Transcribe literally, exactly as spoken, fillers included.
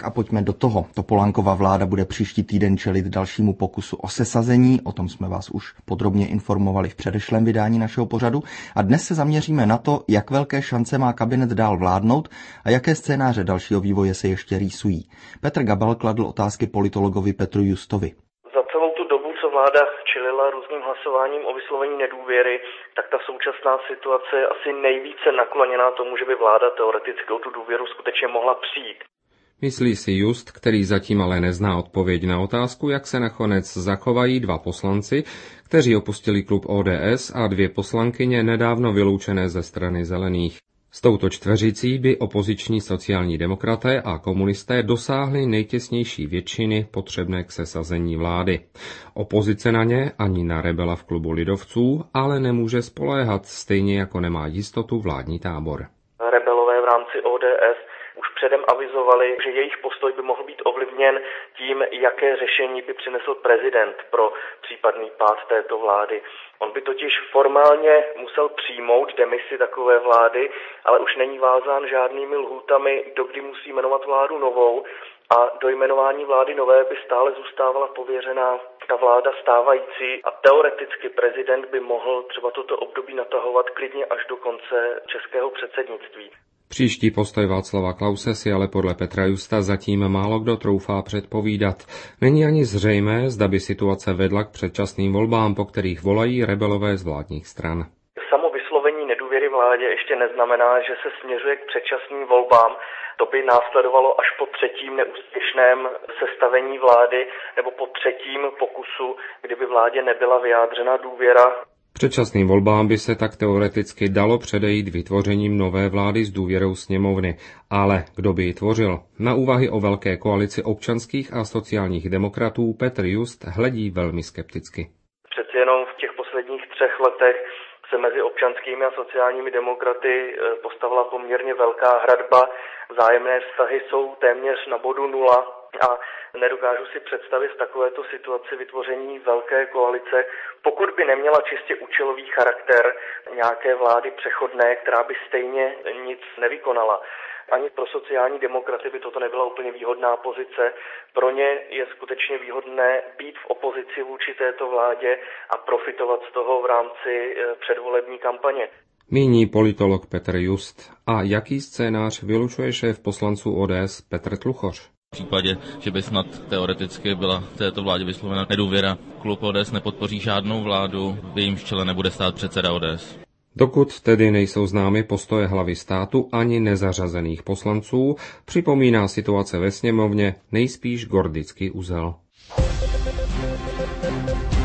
A pojďme do toho. Topolánkova vláda bude příští týden čelit dalšímu pokusu o sesazení, o tom jsme vás už podrobně informovali v předešlém vydání našeho pořadu a dnes se zaměříme na to, jak velké šance má kabinet dál vládnout a jaké scénáře dalšího vývoje se ještě rýsují. Petr Gabal kladl otázky politologovi Petru Justovi. Za celou tu dobu, co vláda čelila různým hlasováním o vyslovení nedůvěry, tak ta současná situace je asi nejvíce nakloněná tomu, že by vláda teoreticky o tu důvěru skutečně mohla přijít. Myslí si Just, který zatím ale nezná odpověď na otázku, jak se nakonec zachovají dva poslanci, kteří opustili klub O D S a dvě poslankyně nedávno vyloučené ze strany zelených. S touto čtveřicí by opoziční sociální demokraté a komunisté dosáhli nejtěsnější většiny potřebné k sesazení vlády. Opozice na ně ani na rebela v klubu lidovců ale nemůže spoléhat, stejně jako nemá jistotu vládní tábor. Rebelové v rámci O D S už předem avizovali, že jejich postoj by mohl být ovlivněn tím, jaké řešení by přinesl prezident pro případný pád této vlády. On by totiž formálně musel přijmout demisi takové vlády, ale už není vázán žádnými lhůtami, dokdy musí jmenovat vládu novou a do jmenování vlády nové by stále zůstávala pověřená ta vláda stávající a teoreticky prezident by mohl třeba toto období natahovat klidně až do konce českého předsednictví. Příští postoj Václava Klause si ale podle Petra Justa zatím málo kdo troufá předpovídat. Není ani zřejmé, zda by situace vedla k předčasným volbám, po kterých volají rebelové z vládních stran. Samo vyslovení nedůvěry vládě ještě neznamená, že se směřuje k předčasným volbám. To by následovalo až po třetím neúspěšném sestavení vlády nebo po třetím pokusu, kdyby vládě nebyla vyjádřena důvěra. Předčasným volbám by se tak teoreticky dalo předejít vytvořením nové vlády s důvěrou sněmovny. Ale kdo by ji tvořil? Na úvahy o velké koalici občanských a sociálních demokratů Petr Just hledí velmi skepticky. Přeci jenom v těch posledních třech letech se mezi občanskými a sociálními demokraty postavila poměrně velká hradba. Vzájemné vztahy jsou téměř na bodu nula. A nedokážu si představit v takovéto situaci vytvoření velké koalice, pokud by neměla čistě účelový charakter nějaké vlády přechodné, která by stejně nic nevykonala. Ani pro sociální demokraty by toto nebyla úplně výhodná pozice. Pro ně je skutečně výhodné být v opozici vůči této vládě a profitovat z toho v rámci předvolební kampaně. Míní politolog Petr Just. A jaký scénář vylučuje šéf poslanců O D S Petr Tluchoř? V případě, že by snad teoreticky byla této vládě vyslovena nedůvěra, klub O D S nepodpoří žádnou vládu, v jejímž čele nebude stát předseda O D S. Dokud tedy nejsou známy postoje hlavy státu ani nezařazených poslanců, připomíná situace ve sněmovně nejspíš gordický uzel.